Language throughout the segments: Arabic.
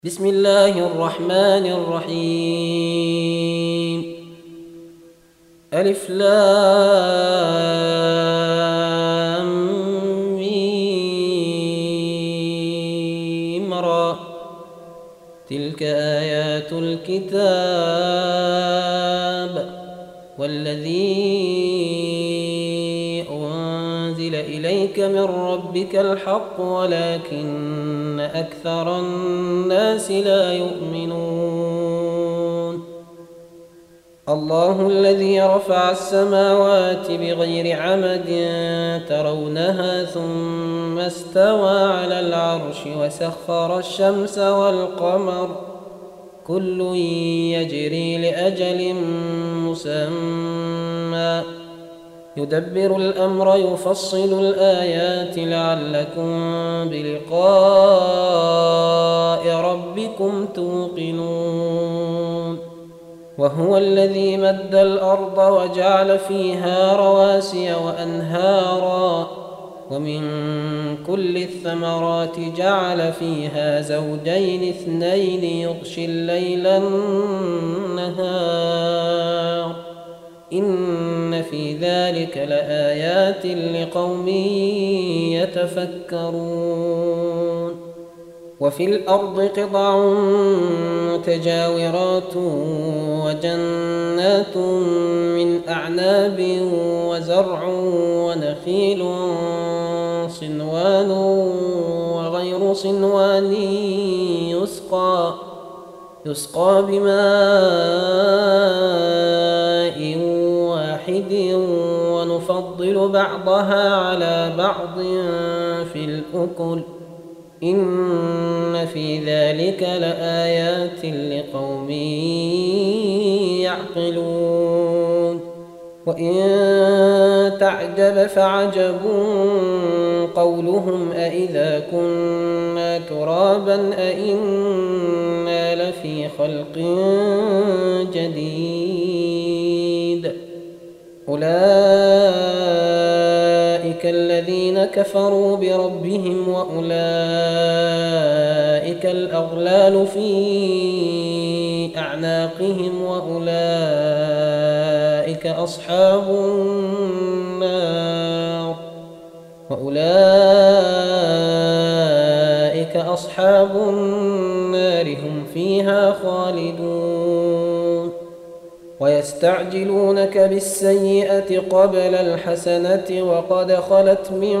بسم الله الرحمن الرحيم. ألف لام ميم را. تلك آيات الكتاب والذي أنزل إليك من ربك الحق ولكن أكثر الناس لا يؤمنون. الله الذي رفع السماوات بغير عمد ترونها ثم استوى على العرش وسخر الشمس والقمر كل يجري لأجل مسمى يدبر الأمر يفصل الآيات لعلكم بلقاء ربكم توقنون. وهو الذي مد الأرض وجعل فيها رواسي وأنهارا ومن كل الثمرات جعل فيها زوجين اثنين يغشي الليل النهار إن في ذلك لآيات لقوم يتفكرون. وفي الأرض قطع متجاورات وجنات من أعناب وزرع ونخيل صنوان وغير صنوان يسقى بماء واحد ونفضل بعضها على بعض في الأكل إن في ذلك لآيات لقوم يعقلون. وإن تعجب فعجب قولهم أإذا كنا ترابا أإنا لفي خلق جديد أولئك الذين كفروا بربهم وأولئك الأغلال في أعناقهم وأولئك أصحاب النار هم فيها خالدون. ويستعجلونك بالسيئة قبل الحسنة وقد خلت من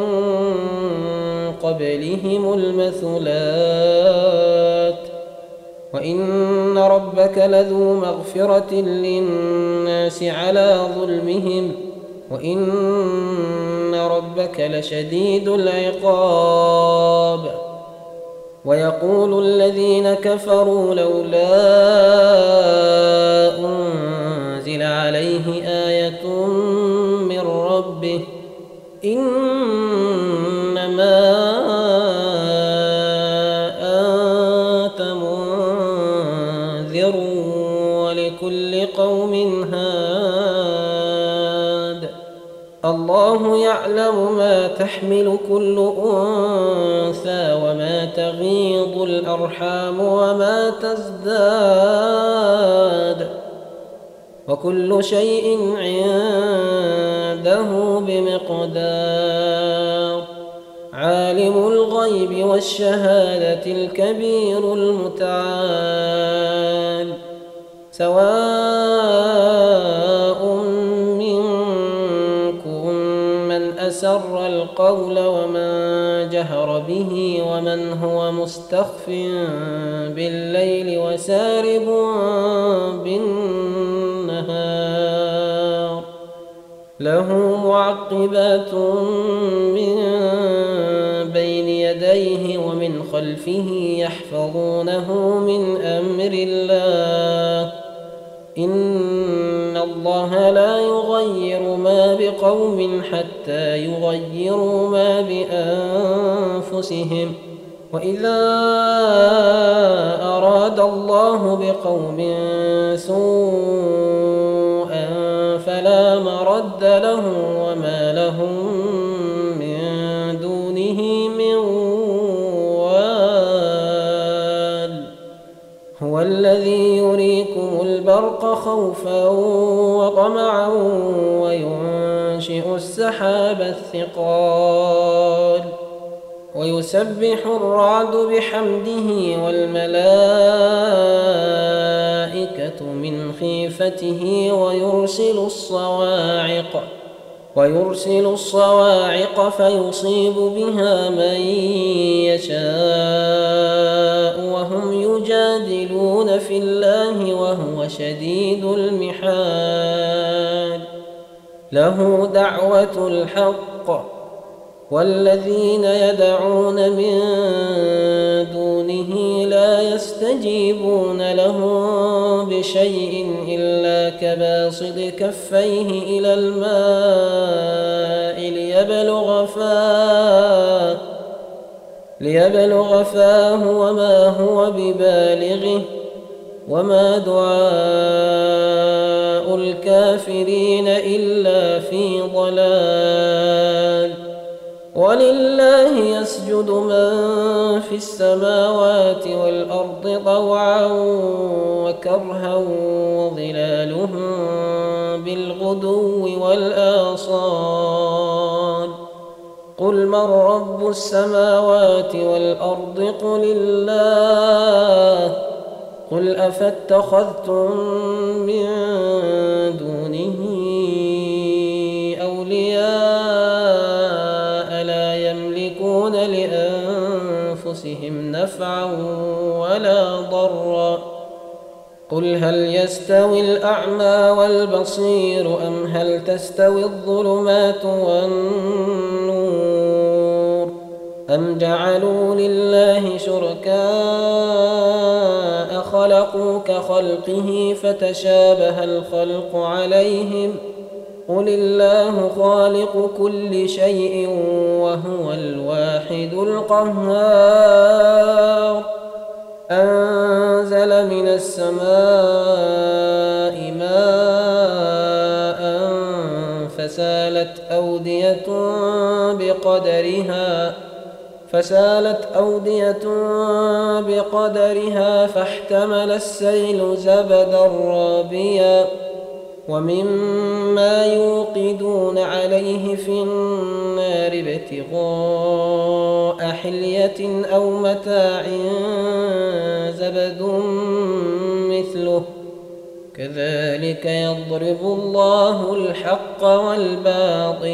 قبلهم المثلات وإن ربك لذو مغفرة للناس على ظلمهم وإن ربك لشديد العقاب. ويقول الذين كفروا لولا أنزل عليه آية من ربه إنما أنت منذر ولكل قوم هاد. الله يعلم ما تحمل كل أنثى وما تغيض الأرحام وما تزداد وكل شيء عنده بمقدار. عالم الغيب والشهادة الكبير المتعال سواء منكم من أسر القول ومن جهر به ومن هو مستخف بالليل وسارب بالنهار له معقبات من بين يديه ومن خلفه يحفظونه من أمر الله إن الله لا يغير ما بقوم حتى يغيروا ما بأنفسهم وإذا أراد الله بقوم سوءا فلا مرد له وما لهم من دونه من وال هو الذي يريكم البرق خوفا وطمعا وينشئ السحاب الثقال ويسبح الرعد بحمده والملائكة من خيفته ويرسل الصواعق فيصيب بها من يشاء وهم يجادلون في الله وهو شديد المحال له دعوة الحق والذين يدعون من دونه لا يستجيبون لهم بشيء إلا كباسط كفيه إلى الماء ليبلغ فاه وما هو ببالغه وما دعاء الكافرين إلا في ضلال ولله يسجد من في السماوات والأرض طوعا وكرها وظلالهم بالغدو والآصال قل من رب السماوات والأرض قل الله قل أفاتخذتم من دونه أولياء لا يملكون لأنفسهم نفعا ولا ضرا قل هل يستوي الأعمى والبصير أم هل تستوي الظلمات والنور أم جعلوا لله شركاء خلقوا كخلقه فتشابه الخلق عليهم قل الله خالق كل شيء وهو الواحد القهار أنزل من السماء ماء فسالت أودية بقدرها فاحتمل السيل زبدا رابيا ومما يوقدون عليه في النار ابتغاء حلية أو متاع زبد مثله كذلك يضرب الله الحق والباطل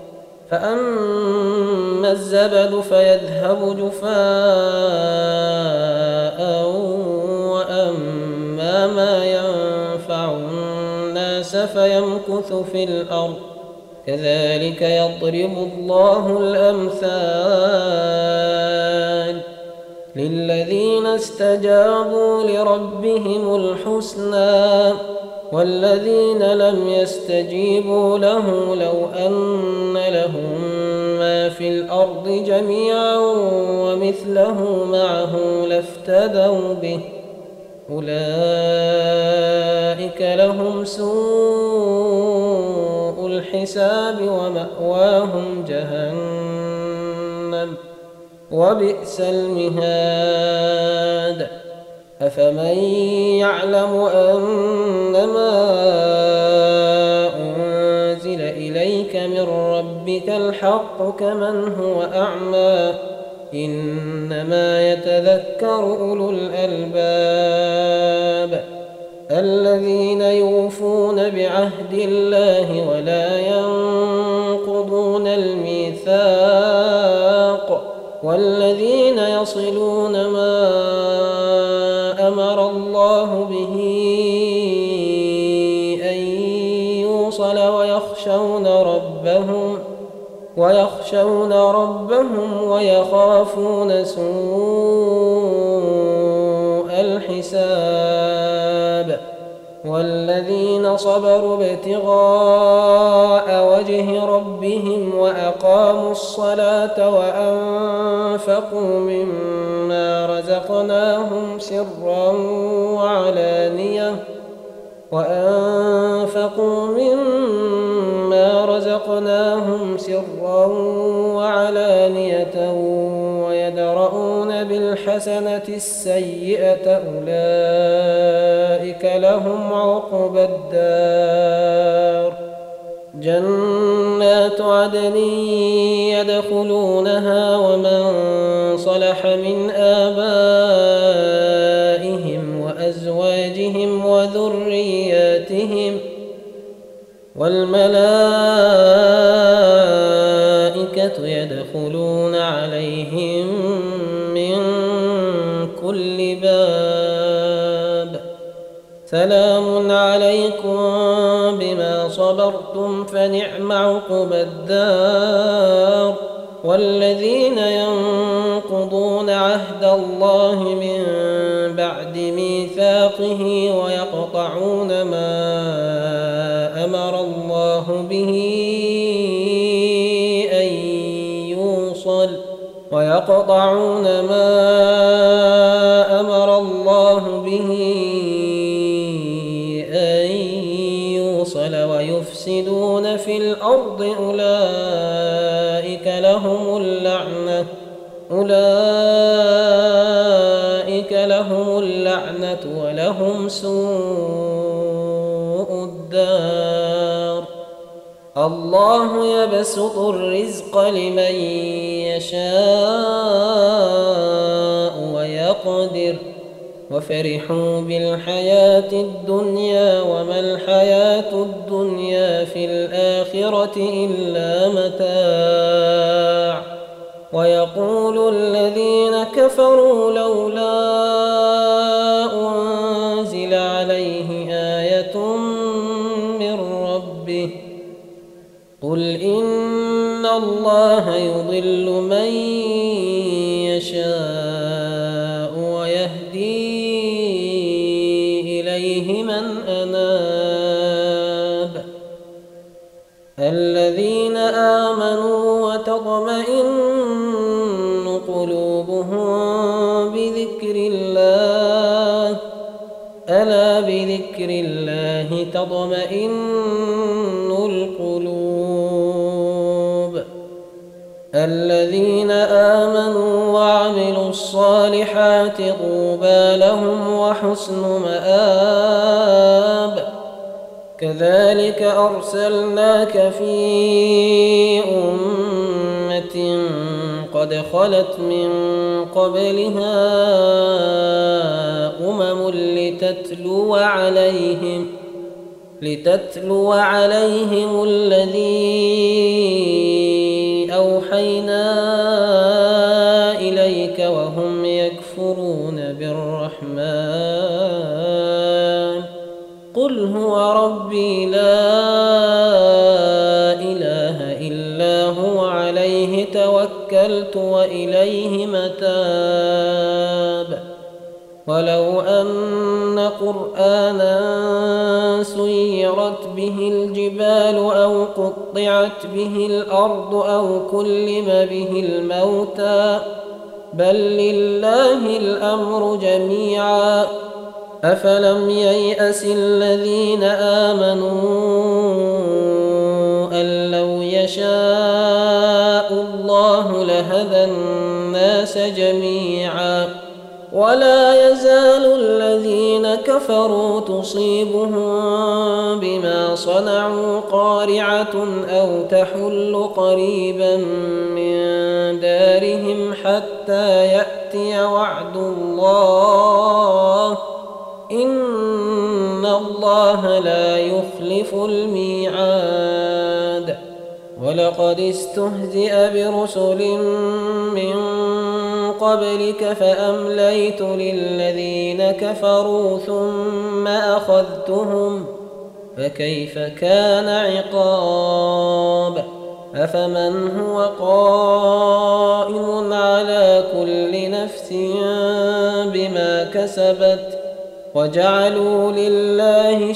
فأما الزبد فيذهب جفاء وأما ما ينفع الناس فيمكث في الأرض كذلك يضرب الله الأمثال للذين استجابوا لربهم الحسنى والذين لم يستجيبوا له لو أن لهم ما في الأرض جميعا ومثله معه لافتدوا به أولئك لهم سوء الحساب ومأواهم جهنم وبئس المهاد أفمن يعلم أنما أنزل إليك من ربك الحق كمن هو أعمى إنما يتذكر أولو الألباب الذين يوفون بعهد الله ولا ينقضون الميثاق والذين يصلون ما أمر الله به أن يوصل ويخشون ربهم ويخافون سوء الحساب والذين صبروا ابتغاء وجه ربهم وأقاموا الصلاة وأنفقوا مما رزقناهم سرا وعلانية ويدرؤون بالحسنة السيئة أولئك لهم عقبى الدار جنات عدن يدخلونها ومن صلح من آبائهم وأزواجهم وذرياتهم والملائكة يدخلون عليهم من كل باب سلام عليكم بما صبرتم فنعم عقبى الدار والذين ينقضون عهد الله من بعد ميثاقه ويقطعون ما أمر الله به أن يوصل ويفسدون في الأرض أولئك لهم اللعنة ولهم سوء الدار الله يبسط الرزق لمن يشاء ويقدر وفرحوا بالحياة الدنيا وما الحياة الدنيا في الآخرة إلا متاع ويقول الذين كفروا لولا أنزل عليه آية من ربه قل إن الله يضل من يشاء ويهدي إليه من أناب الذين آمنوا وتطمئن قلوبهم بذكر الله ألا بذكر الله تطمئن القلوب الذين آمنوا وعملوا الصالحات طوبى لهم وحسن مآب كذلك أرسلناك في أمة قد خلت من قبلها أمم لتتلو عليهم الذي أوحينا إليك وهم يكفرون بالرحمن قل هو ربي لا إله إلا هو عليه توكلت وإليه متاب ولو أن قرآنا سيرت به الجبال أو قطعت به الأرض أو كلم به الموتى بل لله الأمر جميعا أفلم ييأس الذين آمنوا أن لو يشاء الله لهدى الناس جميعا ولا يزال الذين كفروا تصيبهم بما صنعوا قارعة أو تحل قريبا من دارهم حتى يأتي وعد الله إن الله لا يخلف الميعاد ولقد استهزئ برسل من قبلك فأمليت للذين كفروا ثم أخذتهم فكيف كان عقاب أفمن هو قائم على كل نفس بما كسبت وجعلوا لله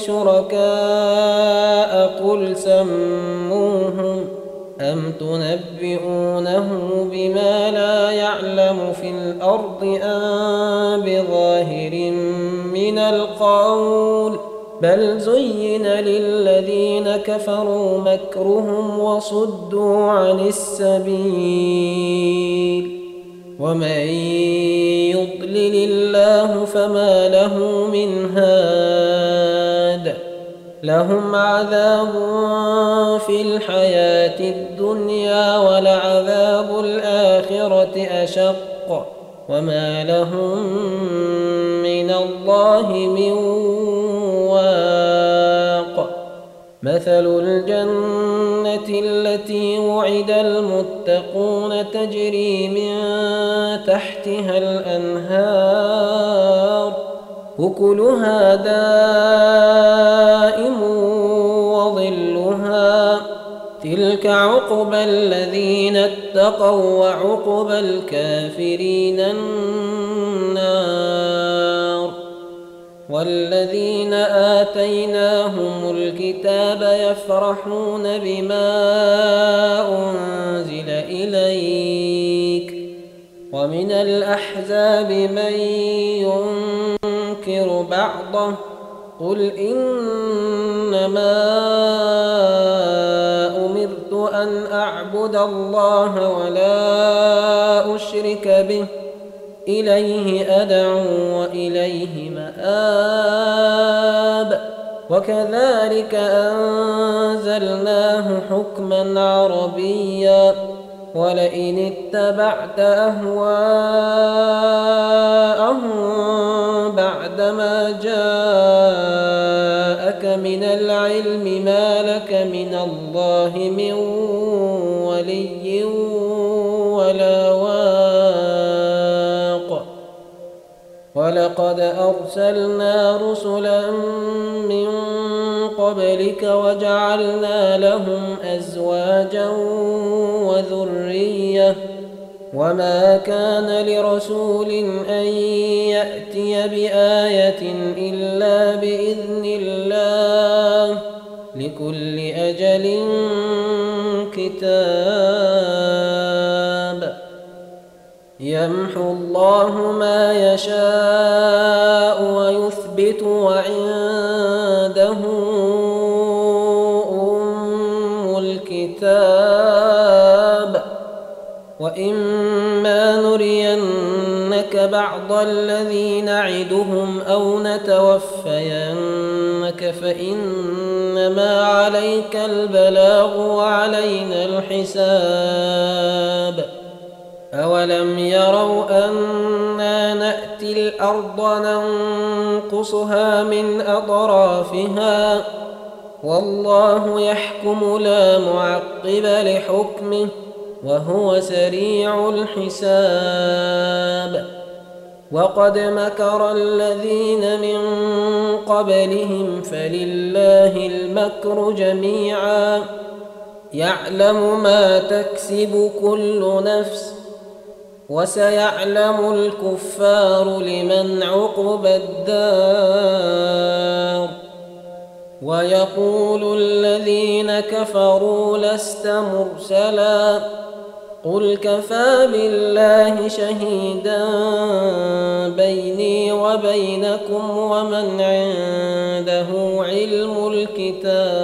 شركاء قل سموهم أم تنبئونه بما لا يعلم في الأرض أم بظاهر من القول بل زين للذين كفروا مكرهم وصدوا عن السبيل ومن يضلل الله فما له من هاد لهم عذاب في الحياة الدنيا ولعذاب الآخرة أشق وما لهم من الله من واق مثل الجنة التي وعد المتقون تجري من تحتها الأنهار أكلها دائم وظلها تلك عقبى الذين اتقوا وعقبى الكافرين النار والذين آتيناهم الكتاب يفرحون بما أنزل إليك ومن الأحزاب من ينكر بعضه قل إنما أمرت أن أعبد الله ولا أشرك به إليه أدعو وإليه مآب وكذلك أنزلناه حكما عربيا ولئن اتبعت أهواءهم بعدما جاءك من العلم ما لك من الله من ولي ولا واق ولقد أرسلنا رسلا من قبلك وجعلنا لهم أزواجا وذرية وما كان لرسول أن يأتي بآية إلا بإذن الله لكل أجل كتاب يمحو الله ما يشاء ويثبت وعنده أم الكتاب وإما نرينك بعض الذي نعدهم أو نتوفينك فإنما عليك البلاغ وعلينا الحساب أولم يروا أنا نأتي الأرض ننقصها من أطرافها والله يحكم لا معقب لحكمه وهو سريع الحساب وقد مكر الذين من قبلهم فلله المكر جميعا يعلم ما تكسب كل نفس وسيعلم الكفار لمن عقبى الدار ويقول الذين كفروا لست مرسلا قل كفى بالله شهيدا بيني وبينكم ومن عنده علم الكتاب